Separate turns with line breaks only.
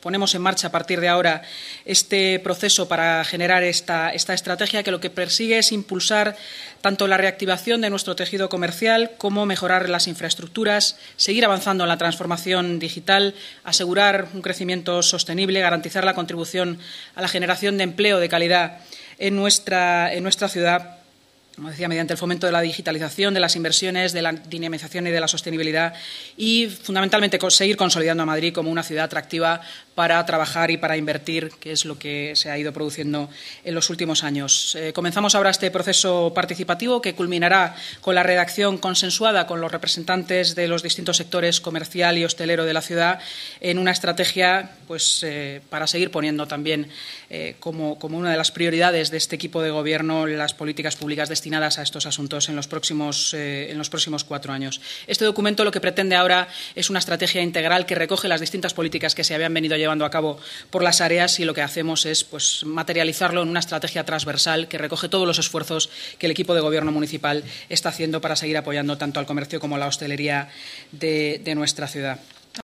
ponemos en marcha a partir de ahora este proceso para generar esta estrategia que lo que persigue es impulsar tanto la reactivación de nuestro tejido comercial como mejorar las infraestructuras, seguir avanzando en la transformación digital, asegurar un crecimiento sostenible, garantizar la contribución a la generación de empleo de calidad en nuestra ciudad, como decía, mediante el fomento de la digitalización, de las inversiones, de la dinamización y de la sostenibilidad y, fundamentalmente, seguir consolidando a Madrid como una ciudad atractiva para trabajar y para invertir, que es lo que se ha ido produciendo en los últimos años. Comenzamos ahora este proceso participativo que culminará con la redacción consensuada con los representantes de los distintos sectores comercial y hostelero de la ciudad en una estrategia para seguir poniendo también como una de las prioridades de este equipo de Gobierno las políticas públicas destinadas a estos asuntos en los próximos 4 años. Este documento lo que pretende ahora es una estrategia integral que recoge las distintas políticas que se habían venido llevando a cabo por las áreas y lo que hacemos es materializarlo en una estrategia transversal que recoge todos los esfuerzos que el equipo de Gobierno municipal está haciendo para seguir apoyando tanto al comercio como a la hostelería de nuestra ciudad.